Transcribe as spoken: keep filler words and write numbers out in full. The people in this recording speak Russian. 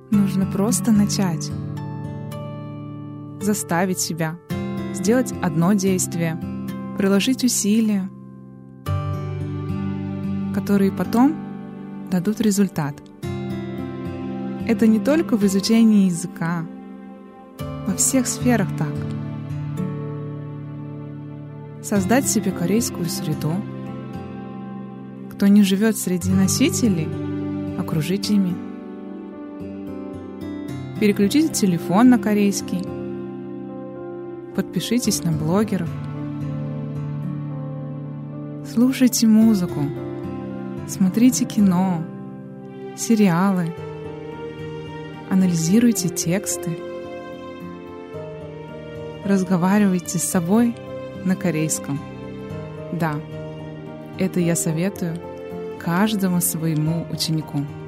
Нужно просто начать. Заставить себя сделать одно действие, приложить усилия, которые потом дадут результат. Это не только в изучении языка, во всех сферах так. Создать себе корейскую среду. Кто не живет среди носителей, окружить ими. Переключите телефон на корейский. Подпишитесь на блогеров. Слушайте музыку. Смотрите кино, сериалы. Анализируйте тексты. Разговаривайте с собой на корейском. Да, это я советую каждому своему ученику.